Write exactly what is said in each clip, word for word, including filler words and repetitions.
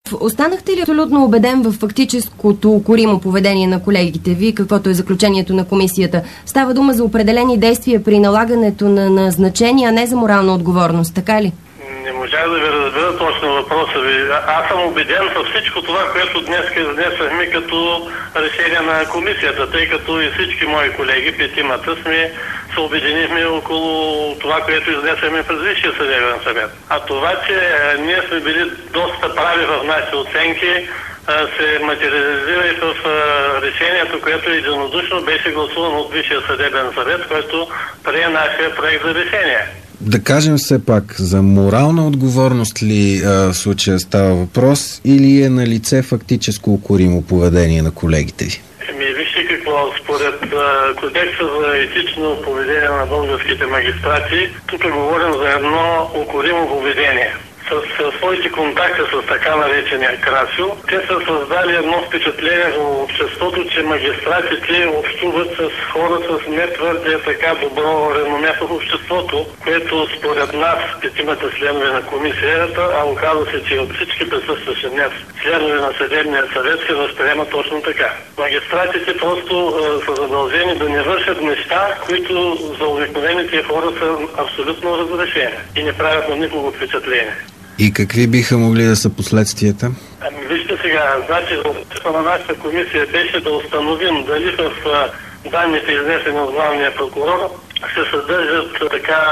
Останахте ли абсолютно убеден в фактическото укоримо поведение на колегите ви, каквото е заключението на комисията? Става дума за определени действия при налагането на назначения, а не за морална отговорност, така ли? Не можах да ви разбера точно въпроса ви. Аз съм убеден във всичко това, което днес изнесахме като решение на комисията, тъй като и всички мои колеги, петимата, сме се обединихме около това, което изнесахме през Висшия съдебен съвет. А това, че а, ние сме били доста прави в нашите оценки, а, се материализира и в а, решението, което единодушно беше гласувано от Висшия съдебен съвет, който прие нашия проект за решение. Да кажем все пак, за морална отговорност ли а, в случая става въпрос или е на лице фактическо укоримо поведение на колегите ви? Еми, вижте какво, според а, Кодекса за етично поведение на българските магистрати, тук говорим за едно укоримо поведение. С, с своите контакти с така наречения Красио, те са създали едно впечатление в обществото, че магистратите общуват с хора с не твърде така добро реноме в обществото, което според нас, петимата членове на комисията, а оказва се, че от всички присъстващи днес членове на съдебния съвет се възприема точно така. Магистратите просто е, са задължени да не вършат неща, които за обикновените хора са абсолютно разрешени и не правят на никого впечатление. И какви биха могли да са последствията? Ами вижте сега, значи за на нашата комисия беше да установим дали в данните, изнесени от главния прокурор, се съдържат така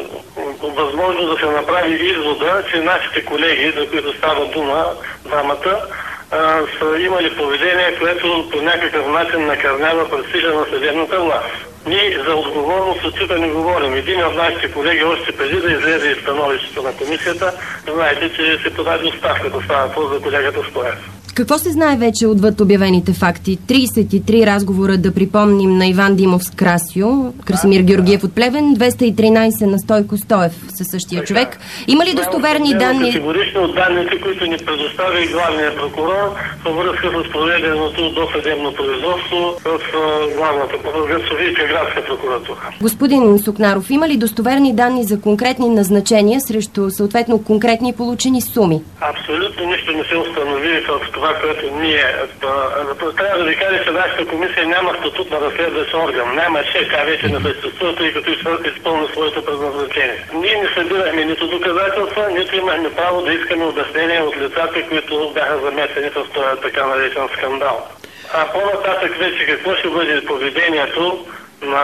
възможно да се направи извода, че нашите колеги, за които става дума, двамата, са имали поведение, което по някакъв начин накърнява престижа на съдебната власт. Ние за отговорност от тук не говорим. Един от нашите колеги още преди да излезе из становището на комисията, знаете, че се подаде оставката, става по за колегата Стоев. Какво се знае вече отвъд обявените факти? тридесет и три разговора, да припомним, на Иван Димов с Красио, Красимир Георгиев от Плевен, двеста и тринадесет на Стойко Стоев със същия така човек. Има ли достоверни данни? Категорично от данните, които ни предоставя и главния прокурор във връзка с проведеното досъдебно производство в главната Софийска градска прокуратура. Господин Сукнаров, има ли достоверни данни за конкретни назначения срещу съответно конкретни получени суми? Абсолютно нищо не се установи в това, което ние... Трябва да ви кажа, че нашата комисия няма статут на разследващ орган. Няма шеф, тя вече не съществува, тъй като изпълни своето предназначение. Ние не събирахме нито доказателства, нито имахме право да искаме обяснение от лицата, които бяха замесени в този така наречен скандал. А по-нататък вече какво ще бъде поведението на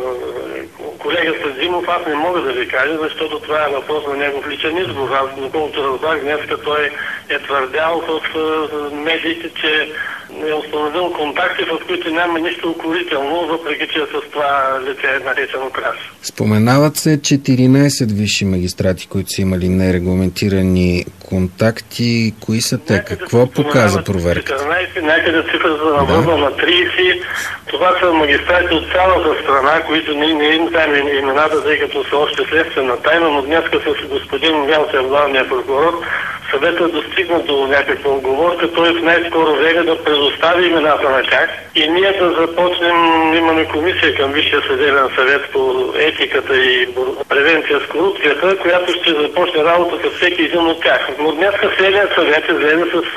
колегата Димов, аз не мога да ви кажа, защото това е въпрос на негов личен избор. Аз, доколкото разбрах, днеска той е твърдял в медиите, че е установил контакти, в които няма нищо укорително, въпреки че с това лице е наречено Красио. Споменават се четиринадесет висши магистрати, които са имали нерегламентирани контакти. Кои са те? Някъде Какво показа проверката? четиринадесет, някъде цифрата навързва на тридесет. Това са магистрати от цялата страна, които не, не им знаем имената, тъй като са още следствена тайна, но днес с господин Велчев, главния прокурор, съветът достигна до някаква оговорка, т.е. в най-скоро време да предостави имената на тях и ние да започнем, имаме комисия към Висшия съдебен съвет по етиката и превенция с корупцията, която ще започне работа с всеки един от тях. Но днес следният съвет излезе с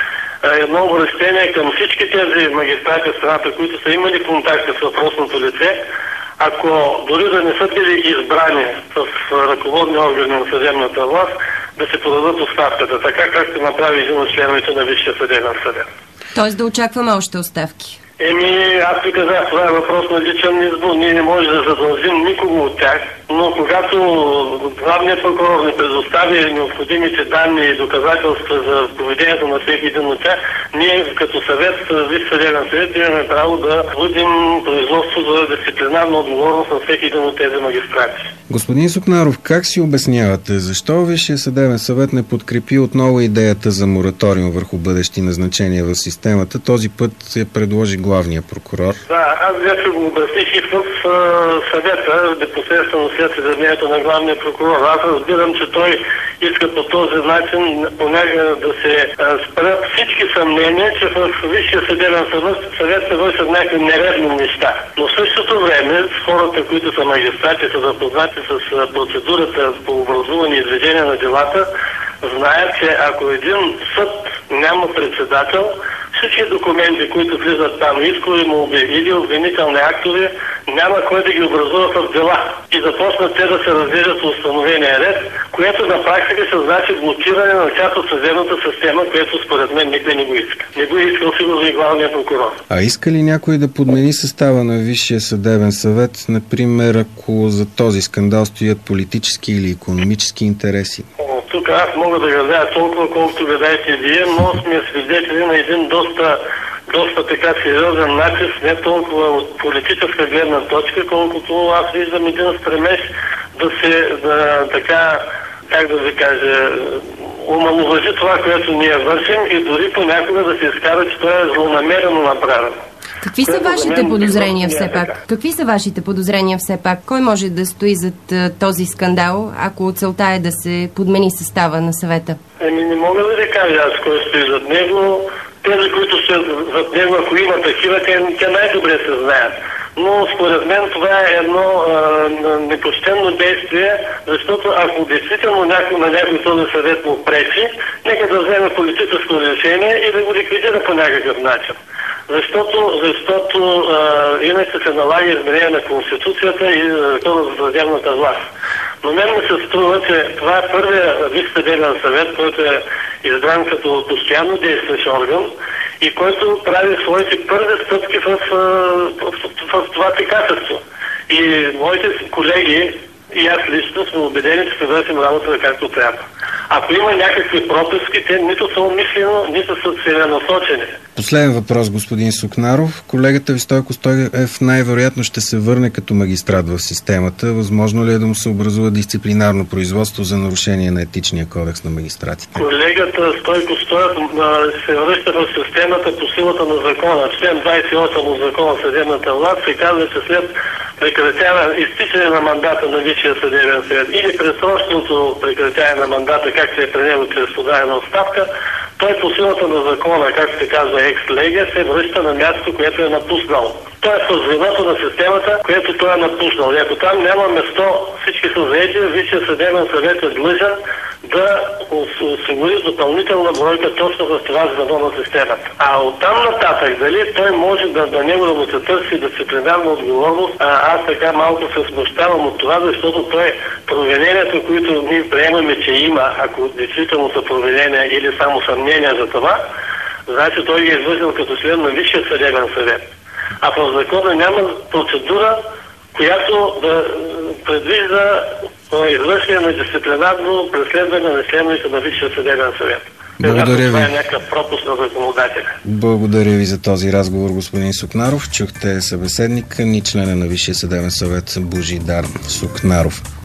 едно обръщение към всички тези магистрати в страната, които са имали контакти с въпросното лице, ако дори да не са били избрани в ръководни органи на съдебната власт, да се подадат оставката, така както направи един от членовете на Висшия съдебен съвет. Тоест да очакваме още оставки? Еми, аз ви казах, това е въпрос на личен избор. Ние не можем да задължим никого от тях, но когато главният прокурор ни предостави необходимите данни и доказателства за поведението на всеки един от тях, ние като съвет, Висш съдебен съвет, имаме право да водим производство за дисциплинарна отговорност на всеки един от тези магистрати. Господин Сукнаров, как си обяснявате, защо Висшия съдебен съвет не подкрепи отново идеята за мораториум върху бъдещи назначения в системата? Този път се предложи главния прокурор. Да, аз вече го обясних и в съвета, непосредствено след изявлението на главния прокурор. Аз разбирам, че той иска по този начин понякога да се спрят всички съмнения, че в Висшия съдебен съвет се вършат някакви нередни неща. Но в същото време хората, които са магистрати, са запознати с процедурата по образуване и движение на делата, знаят, че ако един съд няма председател, всички документи, които влизат там, искови молби или обвинителни актове, няма кой да ги образува в дела и започнат те да се разглеждат по установения ред, което на практика се значи блокиране на част от съдебната система, което според мен никой не го иска. Не го искал сигурно и главният прокурор. А иска ли някой да подмени състава на Висшия съдебен съвет, например, ако за този скандал стоят политически или икономически интереси? Тук аз мога да гадая толкова, колкото гадаете вие, но сме свидетели на един доста, доста така сериозен натиск, не толкова от политическа гледна точка, колкото аз виждам един стремеж да се, да, така, как да ви кажа, омаловажи това, което ние вършим и дори понякога да се изкара, че това е злонамерено направено. Какви са вашите подозрения все пак? Какви са вашите подозрения все пак? Кой може да стои зад а, този скандал, ако целта е да се подмени състава на съвета? Еми не мога да ви кажа аз кой стои зад него. Тези, които са зад него, ако има такива, те, те най-добре се знаят. Но според мен това е едно а, непочтено действие, защото ако действително някой на някой този съвет му пречи, нека да вземе политическо решение и да го ликвидира по някакъв начин. Защото, защото а, иначе се налага изменение на Конституцията и Закона за съдебната власт. Но мен ми се струва, че това е първия Висш съдебен съвет, който е избран като постоянно действащ орган и който прави своите първи стъпки в, в, в, в, в това качество. И моите колеги и аз лично сме убедени, че ще вършим работа както трябва. Ако има някакви пропуски, те нито са умишлено, нито са целенасочени. Последен въпрос, господин Сукнаров. Колегата ви Стойко Стоев най-вероятно ще се върне като магистрат в системата. Възможно ли е да му се образува дисциплинарно производство за нарушение на етичния кодекс на магистратите? Колегата Стойко Стоев се връща в системата по силата на закона. Член двадесет и осем от закона съдебната власт се казва, че след прекратяване, изтичане на мандата на Висшия съдебен съвет или предсрочното прекратяване на мандата, както е при него чрез подадена оставка, той по силата на закона, както се казва екс-леге, се връща на място, което е напуснал. Той е в звеното на системата, което той е напуснал. И ако там няма место, всички са заети, Висшия съдебен съвет е длъжен да осигури допълнителна бройка точно в това звено на системата. А оттам нататък, дали той може да, да него да му се търси дисциплинарна отговорност, а, аз така малко се смущавам от това, защото той провиненията, които ние приемаме, че има, ако действително са провинения или само съмнения за това, значи той ги е извършил като член на Висшия съдебен съвет. А в закона няма процедура, която да предвижда извършване на дисциплинарно преследване на членовете на Висшия съдебен съвет. Благодаря ви. Това е някакъв пропуск на законодателя. Благодаря ви за този разговор, господин Сукнаров. Чухте събеседника ни, члена на Висшия съдебен съвет Божидар Сукнаров.